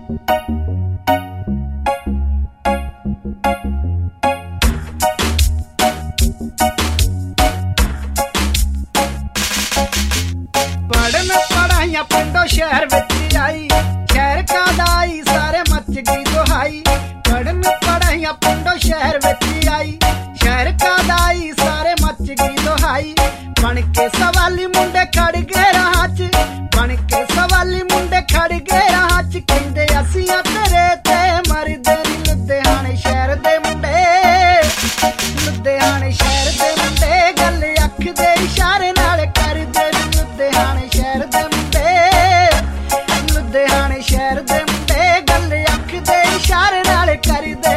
पढ़न पढ़ाइया पिंडों शहर विच आई, शहर का दाई सारे मच गई दुहाई। पढ़न पढ़ाइया पिंडों शहर विच आई, शहर का दाई सारे मच गई दुहाई। बन के सवाली मुंडे खड़ गए राह च, बन के सवाली मुंडे खड़ गए राह च। कहंदे असीं तेरे ते मरदे नी लुधियाने शहर दे मुंडे, लुधियाने शहर दे मुंडे। गल अख दे इशारे नाल करदे नी लुधियाने शहर दे मुंडे, लुधियाने शहर दे मुंडे। गल अख दे इशारे नाल करदे।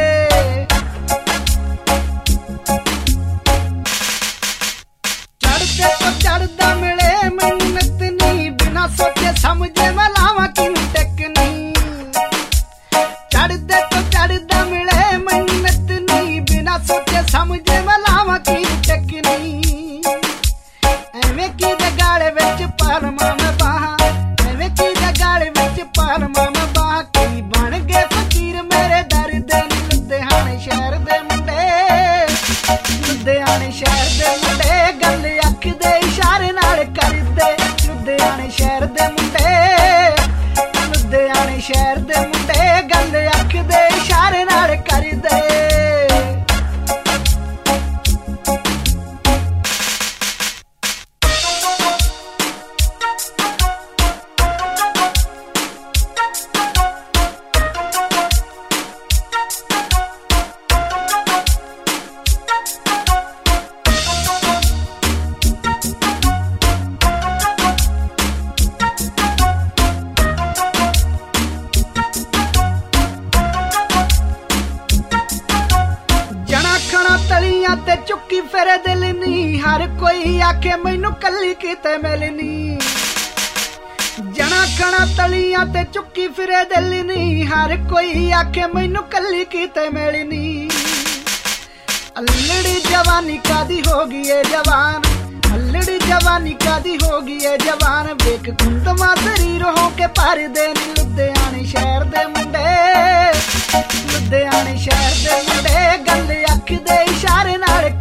चढ़दे तो चढ़दा मिले मैनूं नितनी, बिना सोचे समझे मैं लावां किनूं टेकनी। चढ़दे तो चढ़दा मिले मैनूं नितनी, बिना सोचे समझे मैं लावां किनूं टेकनी। एवें की दे गाले विच पालमा मैं बाहां, एवें की दे गाले विच पालमा मैं बाहां। कई बन गए फकीर मेरे डरदे नी लुधियाने शहर दे मुंडे, लुधियाने शहर दे मुंडे। गल अख दे इशारे नाल करदे लुधियाने शहर दे मुंडे, लुधियाने शहर दे मुंडे। गल अख दे इशारे नाल करदे। तलियां ते चुक्की फिरे दिल नी, हर कोई आखे मैनू कली किते मिलनी। जना खना तलियां ते चुक्की फिरे दिल नी, हर कोई आखे मैनू कली किते मिलनी। अल्लड़ी जवानी कादी होगी ए जवान, अल्लड़ी जवानी कादी होगी ए जवान। वेख कुंदमा शरीर हो के भरदे नी लुधियाने शहर दे मुंडे, लुधियाने शहर दे मुंडे। गल अख दे इशारे नाल